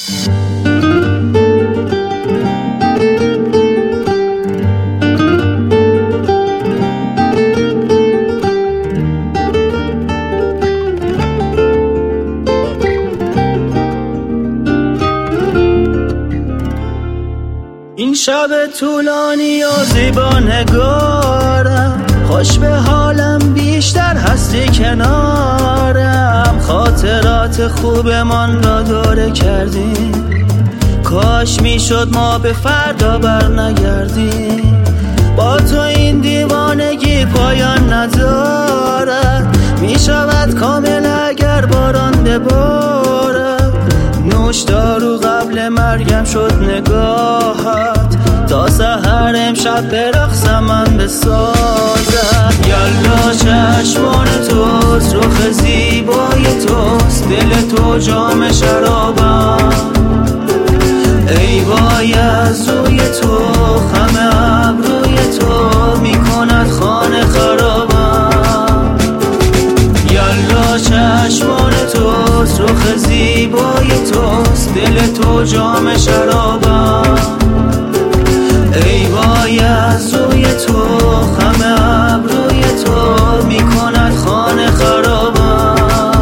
این شب طولانی و زیبا نگارم، خوش به حالم بیشتر هستی کنارم. خاطرات خوبمان را دوره کردیم، کاش میشد ما به فردا بر نگردیم. با تو این دیوانگی پایان ندارد، میشود کامل اگر باران ببارد. نوش دارو قبل مرگم شد نگاهت، تا سحر امشب به رقصم من بسازد. یالا چشمان توست، رخ زیبای توست، دل تو جام شرابم. ای وای از روی تو، خم ابروی تو میکند خانه خرابم. یالا چشمان توست، رخ زیبای توست، دل تو جام شرابم. ای وای از روی تو، خم ابروی تو میکند خانه خرابم.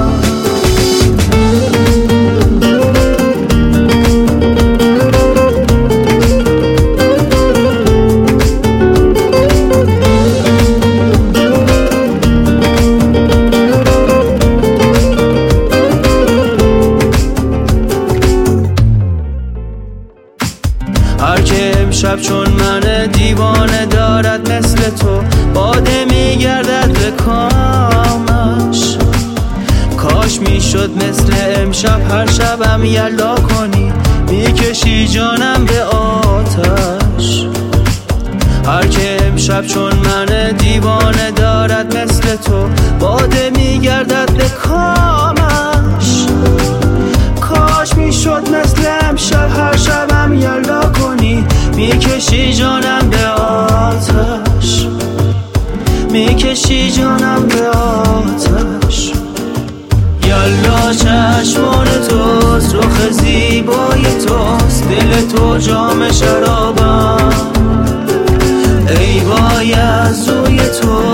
هر که امشب چون من دیوانه دارد مثل تو، باده میگردد به کامش. کاش میشد مثل امشب هر شبم یلا کنی، میکشی جانم به آتش. هر که امشب چون من دیوانه دارد مثل تو، باده میگردد به کامش. کاش میشد مثل امشب هر شبم یلا کنی، میکشی جانم به آتش، میکشی جانم به آتش. یالا چشمان توست، رخ زیبای توست، دل تو جام شرابم. ای وای از روی تو،